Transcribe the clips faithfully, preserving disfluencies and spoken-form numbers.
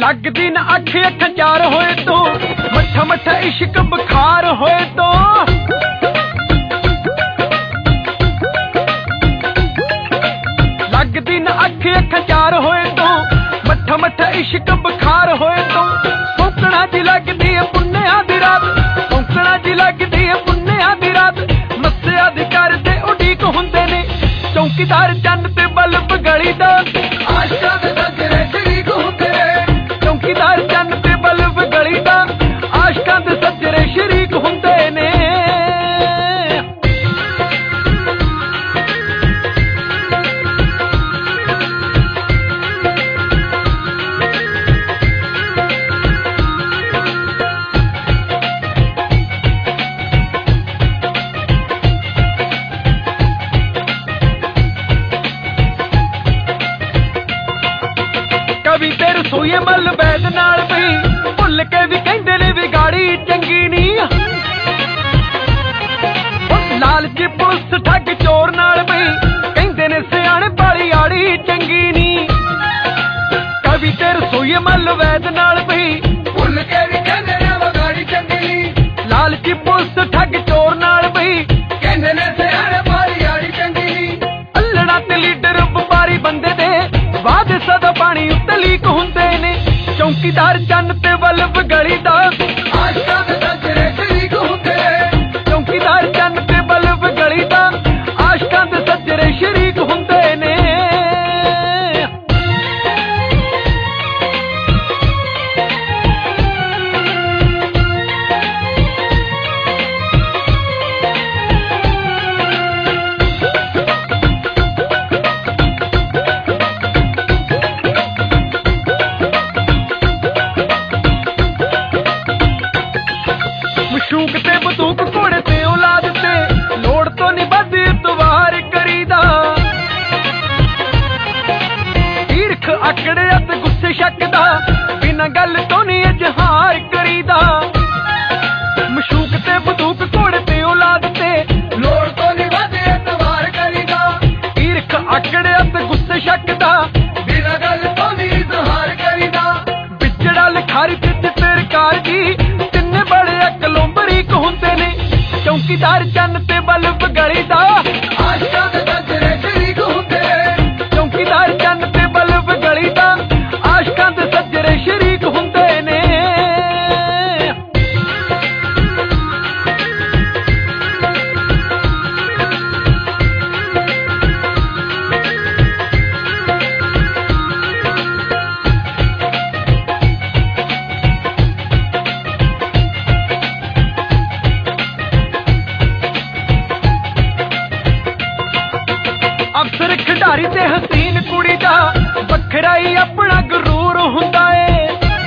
लगदी न अख अख चार होए तो मठा मठा इश्क बुखार होए तो लगदी न अख अख चार होए तो मठा मठा इश्क बुखार होए तो सौकना जी लगदी है पुन्निया दी रात सौकना जी लगदी है पुन्निया दी रात मस्सिया दी करदे उडीक हुंदे ने चौकीदार चन्न ते बल्ब गली दा आशा दे सजरे शरीक हुंदे चौकीदार चन्न ते बल्ब गली दा आशका दे सजरे शरीक हुंदे ने कभी तेर सोए मल बैद नाल पई भुल के भी कहंदे ने भी गाड़ी चंगी नहीं लालची पुलिस ठग चोर नाल पई कहंदे ने सियाणे पाली आड़ी चंगी नहीं कभी तेर सोए मल बैद नाल पई भुल के भी कहंदे ने वो गाड़ी चंगी नहीं लालची पुलिस ठग चोर नाल पई कहंदे ने सियाणे पाली आड़ी चंगी नहीं अल्लड़ा ते लीडर व्यापारी बंदे दे बाद सदा पानी उत्ते लीक हुंदे ने चौकीदार चन्न ते बल्ब गली दा आशका दे सजरे शरीक हुंदे चौकीदार चन्न ते बल्ब गली दा आशका दे सजरे शरीक हुंदे ने मशूक ते बंदूक घोड़े ते औलाद ते लोड़ तो नहीं बदी इतवार करीदा ईरख अकड़े ते गुस्से शक दा बिना गल तो नहीं इजहार करीदा मशूक ते बंदूक घोड़े ते औलाद ते लोड़ तो नहीं बदी इतवार करीदा ईरख अकड़े ते गुस्से शक दा बिना गल तो नहीं इजहार करीदा बिचड़ा लिखारी ते चित्रकार जी तिन्ने बड़े अकलों बरीक हुंदे ने चौकीदार चन्न ते बल्ब गली दा आशका दे सजरे शरीक हुंदे चौकीदार चन्न ते बल्ब गली दा आशका दे सजरे शरीक हुंदे ने अफसर खिडारी ते हसीन कुड़ी दा बखरा ही अपना गरूर हुंदा है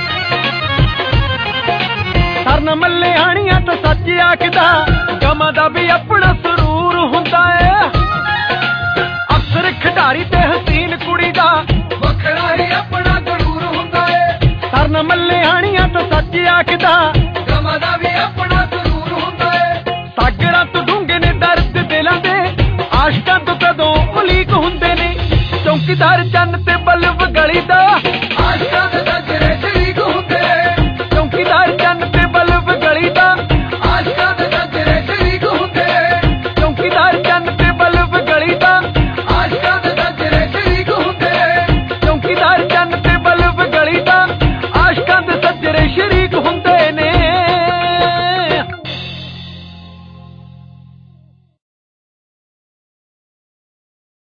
सरन मल्ले आनिया तो सच आखदा गमा दा भी अपना सुरूर हुंदा है अफसर खिडारी ते हसीन कुड़ी दा बखरा ही अपना गरूर हुंदा है सरन मल्ले आनिया तो सच आखदा गमा दा भी अपना सुरूर हुंदा है सागरां तो डूंगे ने दर्द दिलां दे आशकां तो कदों उलीक हुंदे ने चौकीदार चन्न ते बल्ब गली दा